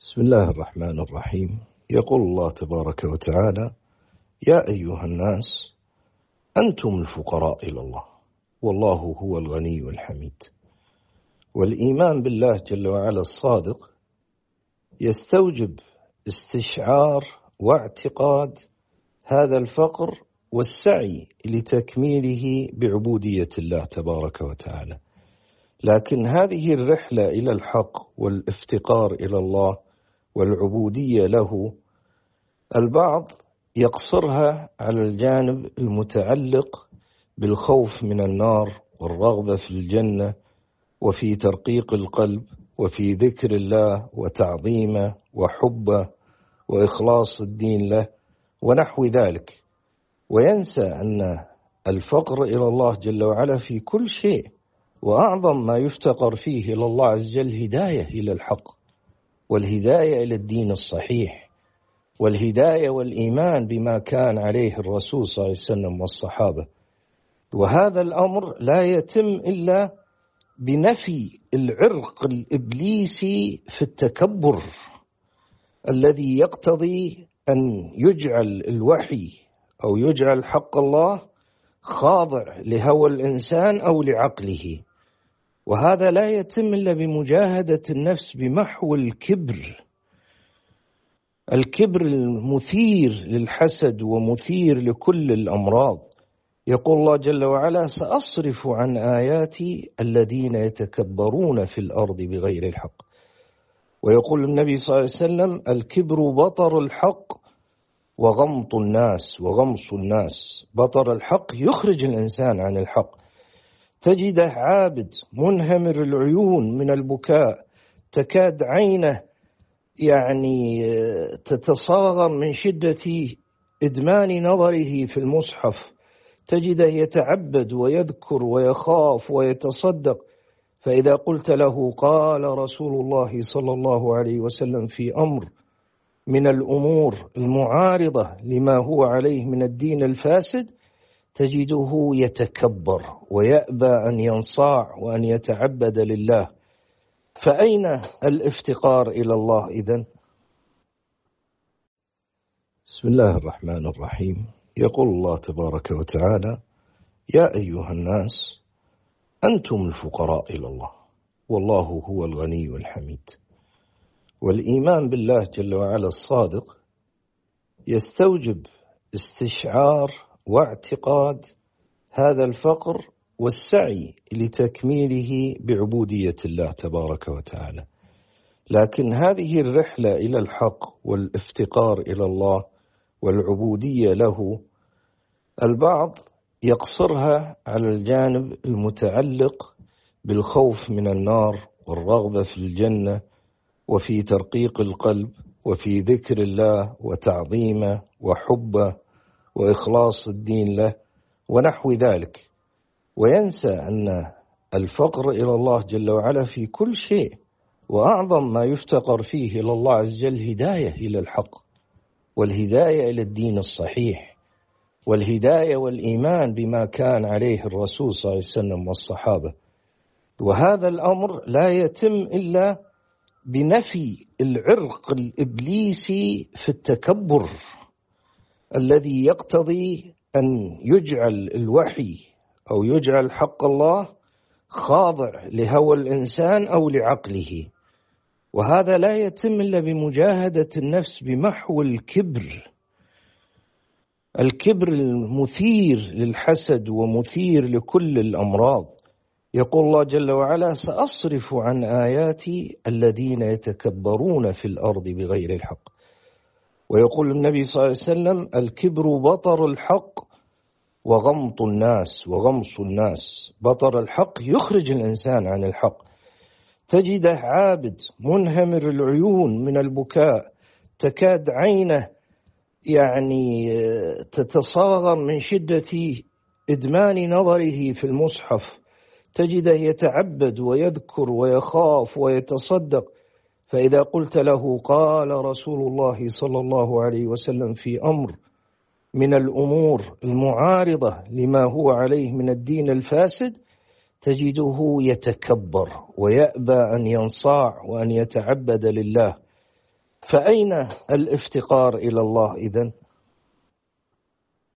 بسم الله الرحمن الرحيم. يقول الله تبارك وتعالى: يا أيها الناس أنتم الفقراء إلى الله والله هو الغني الحميد. والإيمان بالله جل وعلا الصادق يستوجب استشعار واعتقاد هذا الفقر والسعي لتكميله بعبودية الله تبارك وتعالى. لكن هذه الرحلة إلى الحق والافتقار إلى الله والعبودية له البعض يقصرها على الجانب المتعلق بالخوف من النار والرغبة في الجنة وفي ترقيق القلب وفي ذكر الله وتعظيمه وحبه وإخلاص الدين له ونحو ذلك، وينسى أن الفقر إلى الله جل وعلا في كل شيء، وأعظم ما يفتقر فيه إلى الله عز وجل هداية إلى الحق والهداية إلى الدين الصحيح والهداية والإيمان بما كان عليه الرسول صلى الله عليه وسلم والصحابة. وهذا الأمر لا يتم إلا بنفي العرق الإبليسي في التكبر الذي يقتضي أن يجعل الوحي أو يجعل حق الله خاضع لهوى الإنسان أو لعقله. وهذا لا يتم إلا بمجاهدة النفس بمحو الكبر المثير للحسد ومثير لكل الأمراض. يقول الله جل وعلا: سأصرف عن آياتي الذين يتكبرون في الأرض بغير الحق. ويقول النبي صلى الله عليه وسلم: الكبر بطر الحق وغمط الناس. بطر الحق يخرج الإنسان عن الحق. تجده عابد منهمر العيون من البكاء، تكاد عينه تتصاغر من شدة إدمان نظره في المصحف. تجده يتعبد ويذكر ويخاف ويتصدق، فإذا قلت له قال رسول الله صلى الله عليه وسلم في أمر من الأمور المعارضة لما هو عليه من الدين الفاسد، تجده يتكبر ويأبى أن ينصاع وأن يتعبد لله. فأين الافتقار إلى الله إذن؟ بسم الله الرحمن الرحيم. يقول الله تبارك وتعالى: يا أيها الناس أنتم الفقراء إلى الله والله هو الغني الحميد. والإيمان بالله جل وعلا الصادق يستوجب استشعار واعتقاد هذا الفقر والسعي لتكميله بعبودية الله تبارك وتعالى. لكن هذه الرحلة إلى الحق والافتقار إلى الله والعبودية له البعض يقصرها على الجانب المتعلق بالخوف من النار والرغبة في الجنة وفي ترقيق القلب وفي ذكر الله وتعظيمه وحبه وإخلاص الدين له ونحو ذلك، وينسى أن الفقر إلى الله جل وعلا في كل شيء، وأعظم ما يفتقر فيه إلى الله عز وجل هداية إلى الحق والهداية إلى الدين الصحيح والهداية والإيمان بما كان عليه الرسول صلى الله عليه وسلم والصحابة. وهذا الأمر لا يتم إلا بنفي العرق الإبليسي في التكبر الذي يقتضي أن يجعل الوحي أو يجعل حق الله خاضع لهوى الإنسان أو لعقله. وهذا لا يتم إلا بمجاهدة النفس بمحو الكبر المثير للحسد ومثير لكل الأمراض. يقول الله جل وعلا: سأصرف عن آياتي الذين يتكبرون في الأرض بغير الحق. ويقول النبي صلى الله عليه وسلم: الكبر بطر الحق وغمط الناس. بطر الحق يخرج الإنسان عن الحق. تجده عابد منهمر العيون من البكاء، تكاد عينه تتصاغر من شدة إدمان نظره في المصحف. تجده يتعبد ويذكر ويخاف ويتصدق، فإذا قلت له قال رسول الله صلى الله عليه وسلم في أمر من الأمور المعارضة لما هو عليه من الدين الفاسد، تجده يتكبر ويأبى أن ينصاع وأن يتعبد لله. فأين الافتقار إلى الله إذن؟